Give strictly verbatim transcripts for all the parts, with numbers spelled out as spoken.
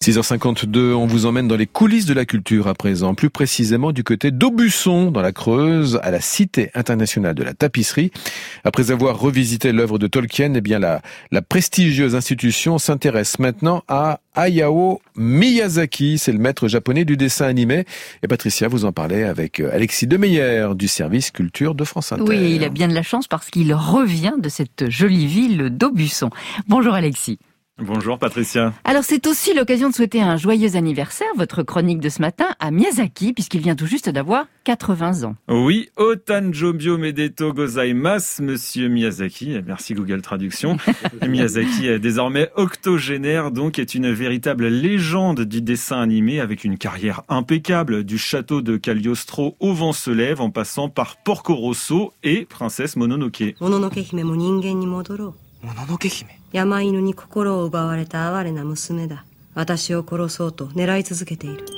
six heures cinquante-deux, on vous emmène dans les coulisses de la culture à présent, plus précisément du côté d'Aubusson, dans la Creuse, à la Cité internationale de la tapisserie. Après avoir revisité l'œuvre de Tolkien, eh bien la, la prestigieuse institution s'intéresse maintenant à Hayao Miyazaki, c'est le maître japonais du dessin animé. Et Patricia, vous en parlez avec Alexis Demeyer du service culture de France Inter. Oui, il a bien de la chance parce qu'il revient de cette jolie ville d'Aubusson. Bonjour Alexis. Bonjour Patricia. Alors c'est aussi l'occasion de souhaiter un joyeux anniversaire, votre chronique de ce matin, à Miyazaki, puisqu'il vient tout juste d'avoir quatre-vingts ans. Oui, Otanjobyo Medeto Gozaimasu, monsieur Miyazaki. Merci Google Traduction. Miyazaki est désormais octogénaire, donc est une véritable légende du dessin animé avec une carrière impeccable, du château de Cagliostro au vent se lève en passant par Porco Rosso et Princesse Mononoke. Mononoke hime mo ningen ni modorou. Mononoke hime. 山犬に心を奪われた哀れな娘だ。私を殺そうと狙い続けている。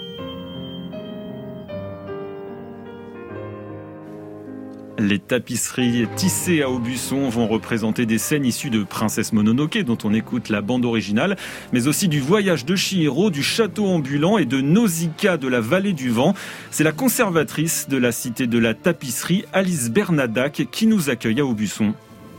Les tapisseries tissées à Aubusson vont représenter des scènes issues de Princesse Mononoke, dont on écoute la bande originale, mais aussi du voyage de Chihiro, du château ambulant et de Nausicaa de la vallée du vent. C'est la conservatrice de la cité de la tapisserie, Alice Bernadac, qui nous accueille à Aubusson.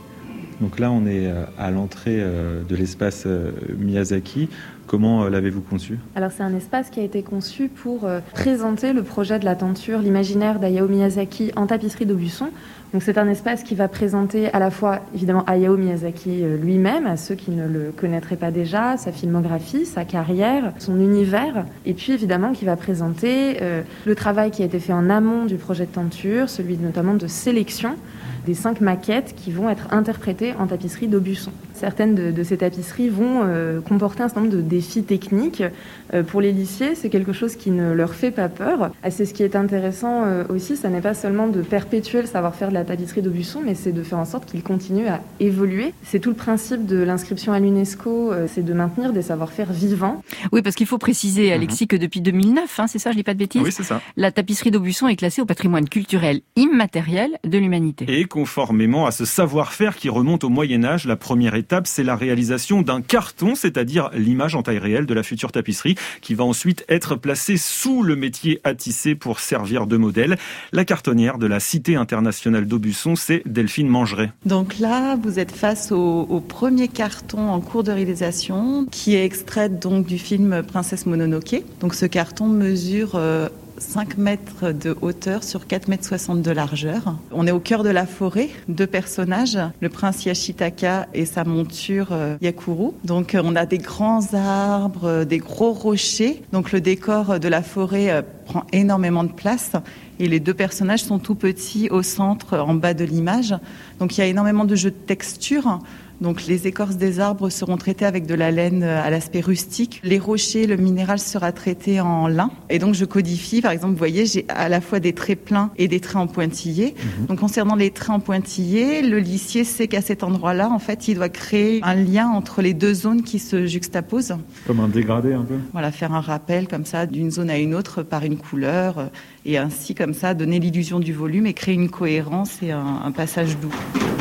Donc là, on est à l'entrée de l'espace Miyazaki. Comment l'avez-vous conçu ? Alors c'est un espace qui a été conçu pour euh, présenter le projet de la tenture, l'imaginaire d'Hayao Miyazaki en tapisserie d'Aubusson. Donc c'est un espace qui va présenter à la fois évidemment Hayao Miyazaki euh, lui-même, à ceux qui ne le connaîtraient pas déjà, sa filmographie, sa carrière, son univers, et puis évidemment qui va présenter euh, le travail qui a été fait en amont du projet de tenture, celui notamment de sélection des cinq maquettes qui vont être interprétées en tapisserie d'Aubusson. Certaines de, de ces tapisseries vont euh, comporter un certain nombre de défis techniques. Euh, pour les lissiers, c'est quelque chose qui ne leur fait pas peur. Et c'est ce qui est intéressant euh, aussi, ça n'est pas seulement de perpétuer le savoir-faire de la tapisserie d'Aubusson, mais c'est de faire en sorte qu'il continue à évoluer. C'est tout le principe de l'inscription à l'UNESCO, euh, c'est de maintenir des savoir-faire vivants. Oui, parce qu'il faut préciser, Alexis, que depuis deux mille neuf, hein, c'est ça, je dis pas de bêtises ? Oui, c'est ça. La tapisserie d'Aubusson est classée au patrimoine culturel immatériel de l'humanité. Et conformément à ce savoir-faire qui remonte au Moyen-Âge, la première étape, c'est la réalisation d'un carton, c'est-à-dire l'image en taille réelle de la future tapisserie, qui va ensuite être placée sous le métier à tisser pour servir de modèle. La cartonnière de la Cité internationale d'Aubusson, c'est Delphine Mangeret. Donc là, vous êtes face au, au premier carton en cours de réalisation, qui est extrait donc du film Princesse Mononoke. Donc ce carton mesure euh, cinq mètres de hauteur sur quatre mètres soixante de largeur. On est au cœur de la forêt, deux personnages, le prince Yashitaka et sa monture euh, Yakuru. Donc euh, on a des grands arbres, euh, des gros rochers. Donc le décor de la forêt euh, prend énormément de place. Et les deux personnages sont tout petits au centre, en bas de l'image. Donc il y a énormément de jeux de texture. Donc les écorces des arbres seront traitées avec de la laine à l'aspect rustique. Les rochers, le minéral sera traité en lin. Et donc je codifie, par exemple, vous voyez, j'ai à la fois des traits pleins et des traits en pointillés. Mmh. Donc concernant les traits en pointillés, le lissier sait qu'à cet endroit-là, en fait, il doit créer un lien entre les deux zones qui se juxtaposent. Comme un dégradé un peu ? Voilà, faire un rappel comme ça d'une zone à une autre par une couleur et ainsi comme ça donner l'illusion du volume et créer une cohérence et un, un passage doux.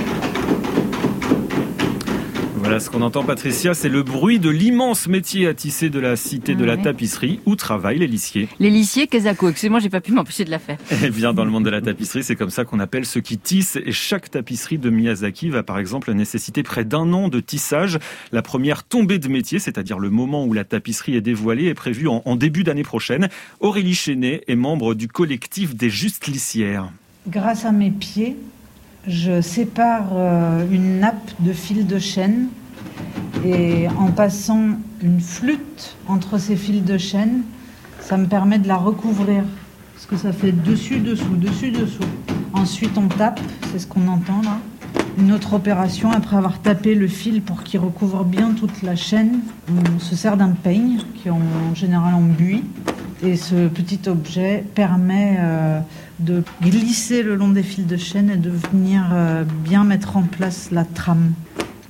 Voilà ce qu'on entend, Patricia, c'est le bruit de l'immense métier à tisser de la cité de la tapisserie où travaillent les lissiers. Les lissiers Kezako, excusez-moi, j'ai pas pu m'empêcher de la faire. Eh bien, dans le monde de la tapisserie, c'est comme ça qu'on appelle ceux qui tissent. Et chaque tapisserie de Miyazaki va par exemple nécessiter près d'un an de tissage. La première tombée de métier, c'est-à-dire le moment où la tapisserie est dévoilée, est prévue en, en début d'année prochaine. Aurélie Chenet est membre du collectif des Justes Lissières. Grâce à mes pieds, je sépare euh, une nappe de fil de chêne et en passant une flûte entre ces fils de chêne, ça me permet de la recouvrir parce que ça fait dessus-dessous, dessus-dessous. Ensuite on tape, c'est ce qu'on entend là. Une autre opération, après avoir tapé le fil pour qu'il recouvre bien toute la chaîne, on se sert d'un peigne qui est en, en général en buis. Et ce petit objet permet euh, de glisser le long des fils de chêne et de venir euh, bien mettre en place la trame.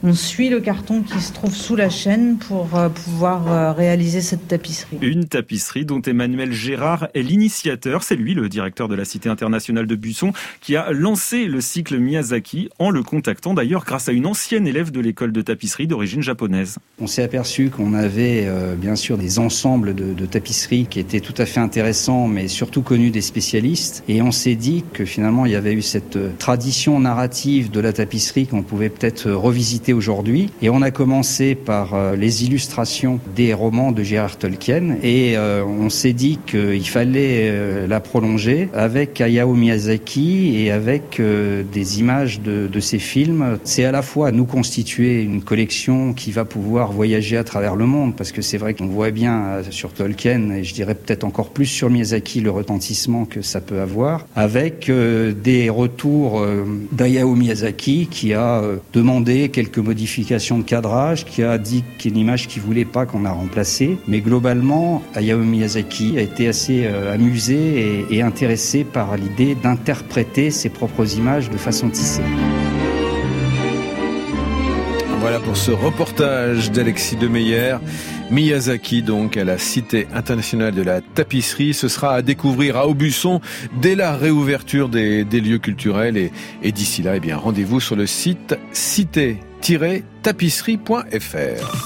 on suit le carton qui se trouve sous la chaîne pour euh, pouvoir euh, réaliser cette tapisserie. Une tapisserie dont Emmanuel Gérard est l'initiateur. C'est lui, le directeur de la Cité internationale de Busson, qui a lancé le cycle Miyazaki en le contactant d'ailleurs grâce à une ancienne élève de l'école de tapisserie d'origine japonaise. On s'est aperçu qu'on avait euh, bien sûr des ensembles de, de tapisseries qui étaient tout à fait intéressants, mais surtout connus des spécialistes. Et on s'est dit que finalement il y avait eu cette tradition narrative de la tapisserie qu'on pouvait peut-être revisiter aujourd'hui. Et on a commencé par euh, les illustrations des romans de J R R Tolkien. Et euh, on s'est dit qu'il fallait euh, la prolonger avec Hayao Miyazaki et avec euh, des images de, de ses films. C'est à la fois nous constituer une collection qui va pouvoir voyager à travers le monde, parce que c'est vrai qu'on voit bien sur Tolkien, et je dirais peut-être encore plus sur Miyazaki, le retentissement que ça peut avoir, avec euh, des retours euh, d'Hayao Miyazaki qui a euh, demandé quelques modifications de cadrage, qui a dit qu'il y a une image qu'il voulait pas qu'on a remplacée, mais globalement Hayao Miyazaki a été assez euh, amusé et, et intéressé par l'idée d'interpréter ses propres images de façon tissée. Voilà pour ce reportage d'Alexis Demeyer. Miyazaki, donc, à la Cité internationale de la tapisserie. Ce sera à découvrir à Aubusson dès la réouverture des, des lieux culturels. Et, et d'ici là, eh bien, rendez-vous sur le site cité tiret tapisserie point f r.